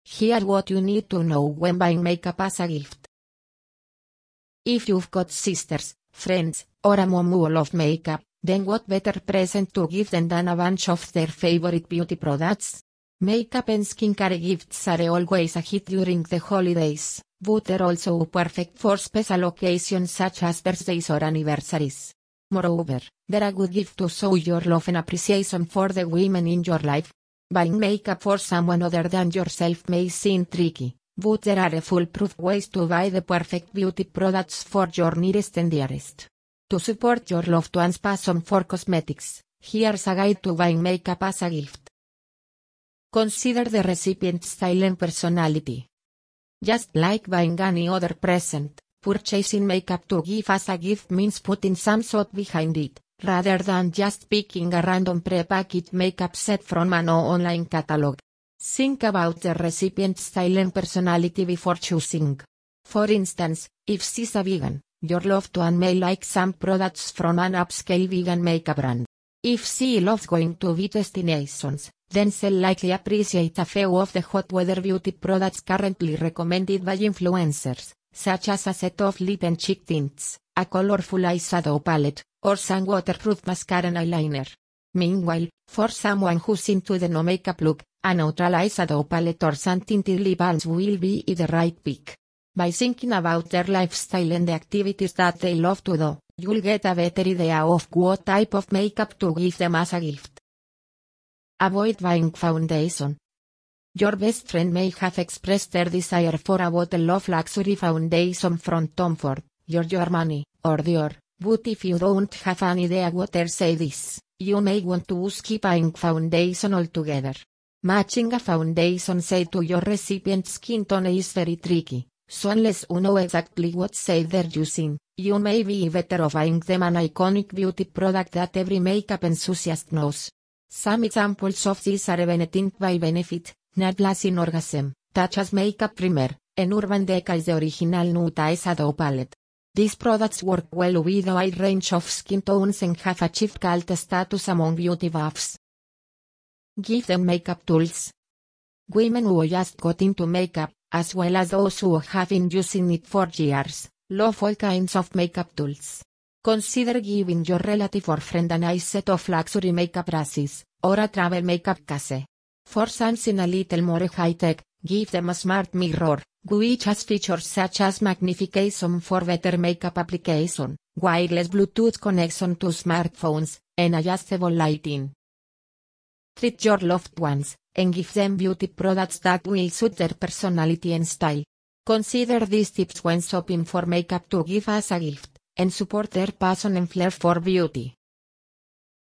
Here what you need to know when buying makeup as a gift. If you've got sisters, friends, or a mom who love makeup, then what better present to give them than a bunch of their favorite beauty products? Makeup and skincare gifts are always a hit during the holidays, but they're also perfect for special occasions such as birthdays or anniversaries. Moreover, they're a good gift to show your love and appreciation for the women in your life. Buying makeup for someone other than yourself may seem tricky, but there are foolproof ways to buy the perfect beauty products for your nearest and dearest. To support your loved one's passion for cosmetics, here's a guide to buying makeup as a gift. Consider the recipient's style and personality. Just like buying any other present, purchasing makeup to give as a gift means putting some thought behind it, rather than just picking a random pre-packaged makeup set from an online catalog. Think about the recipient's style and personality before choosing. For instance, if she's a vegan, your loved one may like some products from an upscale vegan makeup brand. If she loves going to beach destinations, then she'll likely appreciate a few of the hot weather beauty products currently recommended by influencers, such as a set of lip and cheek tints, a colorful eyeshadow palette, or some waterproof mascara and eyeliner. Meanwhile, for someone who's into the no makeup look, a neutral eyeshadow palette or some tinted lip balms will be the right pick. By thinking about their lifestyle and the activities that they love to do, you'll get a better idea of what type of makeup to give them as a gift. Avoid buying foundation. Your best friend may have expressed their desire for a bottle of luxury foundation from Tom Ford, Giorgio Armani, or Dior, but if you don't have an idea what their shade is, you may want to skip buying foundation altogether. Matching a foundation shade to your recipient's skin tone is very tricky, so unless you know exactly what shade they're using, you may be better off buying them an iconic beauty product that every makeup enthusiast knows. Some examples of these are Benetint by Benefit, Nude Lasting Orgasm, Tatcha's Makeup Primer, and Urban Decay the original Nude Eyeshadow Palette. These products work well with a wide range of skin tones and have achieved cult status among beauty buffs. Give them makeup tools. Women who just got into makeup, as well as those who have been using it for years, love all kinds of makeup tools. Consider giving your relative or friend a nice set of luxury makeup brushes, or a travel makeup case. For something a little more high-tech, give them a smart mirror, which has features such as magnification for better makeup application, wireless Bluetooth connection to smartphones, and adjustable lighting. Treat your loved ones, and give them beauty products that will suit their personality and style. Consider these tips when shopping for makeup to give as a gift, and support their passion and flair for beauty.